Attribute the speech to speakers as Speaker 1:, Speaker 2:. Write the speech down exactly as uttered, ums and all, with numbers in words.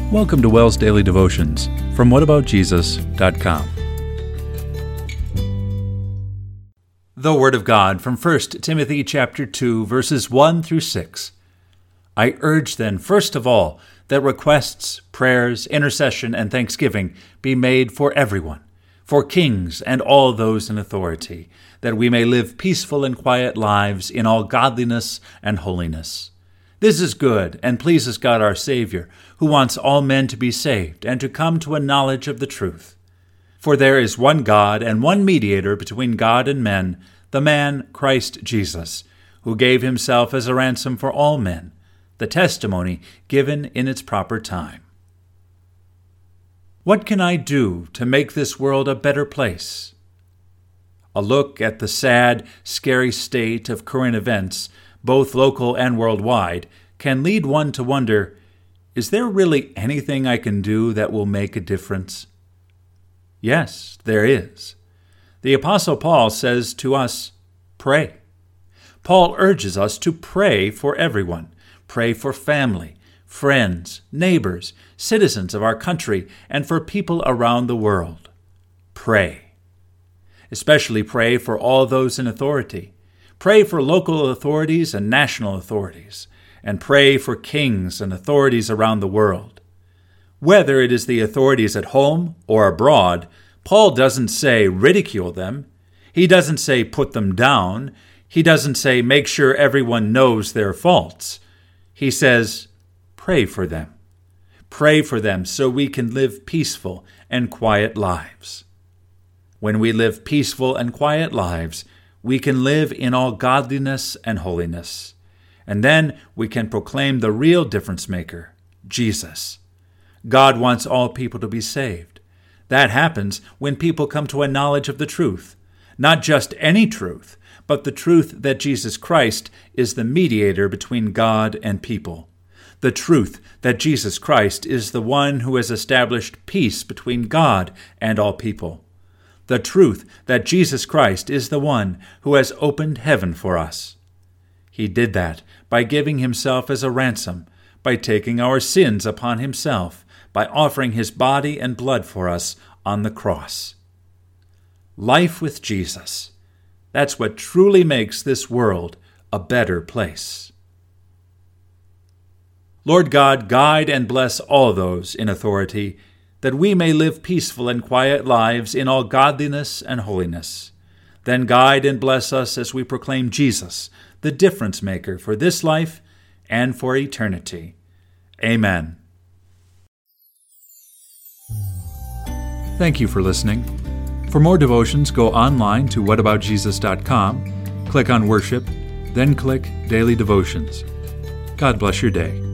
Speaker 1: Welcome to WELS Daily Devotions from what about jesus dot com. The Word of God from First Timothy chapter two, verses one through six. I urge then, first of all, that requests, prayers, intercession, and thanksgiving be made for everyone, for kings and all those in authority, that we may live peaceful and quiet lives in all godliness and holiness. This is good and pleases God our Savior, who wants all men to be saved and to come to a knowledge of the truth. For there is one God and one mediator between God and men, the man Christ Jesus, who gave himself as a ransom for all men, the testimony given in its proper time. What can I do to make this world a better place? A look at the sad, scary state of current events, both local and worldwide, can lead one to wonder, is there really anything I can do that will make a difference? Yes, there is. The Apostle Paul says to us, pray. Paul urges us to pray for everyone. Pray for family, friends, neighbors, citizens of our country, and for people around the world. Pray. Especially pray for all those in authority. Pray for local authorities and national authorities, and pray for kings and authorities around the world. Whether it is the authorities at home or abroad, Paul doesn't say ridicule them. He doesn't say put them down. He doesn't say make sure everyone knows their faults. He says pray for them. Pray for them so we can live peaceful and quiet lives. When we live peaceful and quiet lives, we can live in all godliness and holiness. And then we can proclaim the real difference maker, Jesus. God wants all people to be saved. That happens when people come to a knowledge of the truth. Not just any truth, but the truth that Jesus Christ is the mediator between God and people. The truth that Jesus Christ is the one who has established peace between God and all people. The truth that Jesus Christ is the one who has opened heaven for us. He did that by giving himself as a ransom, by taking our sins upon himself, by offering his body and blood for us on the cross. Life with Jesus. That's what truly makes this world a better place. Lord God, guide and bless all those in authority, that we may live peaceful and quiet lives in all godliness and holiness. Then guide and bless us as we proclaim Jesus, the difference maker for this life and for eternity. Amen. Thank you for listening. For more devotions, go online to what about jesus dot com, click on Worship, then click Daily Devotions. God bless your day.